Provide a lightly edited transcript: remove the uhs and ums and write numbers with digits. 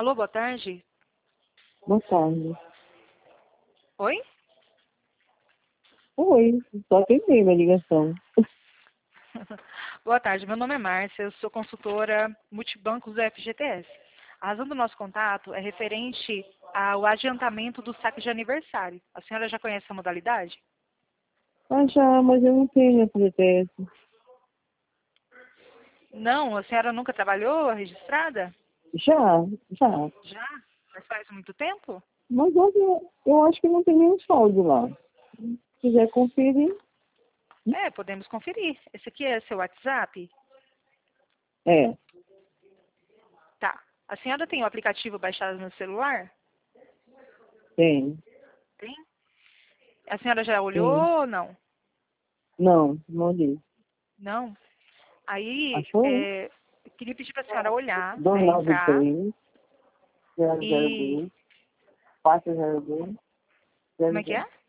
Alô, boa tarde. Boa tarde. Oi? Oi, só atendendo a ligação. Boa tarde, meu nome é Márcia, eu sou consultora multibancos do FGTS. A razão do nosso contato é referente ao adiantamento do saque de aniversário. A senhora já conhece a modalidade? Ah, já, mas eu não tenho FGTS. Não, a senhora nunca trabalhou registrada? Já, já. Já? Mas faz muito tempo? Mas eu acho que não tem nenhum saldo lá. Se quiser conferir, É, podemos conferir. Esse aqui é seu WhatsApp? é, Tá. A senhora tem o aplicativo baixado no celular? tem. Tem? A senhora já Sim. olhou ou não? Não li. Não? Aí, Achou? eu queria pedir para a senhora olhar, né, entrar 293 e... 002 402 Como é que é? 00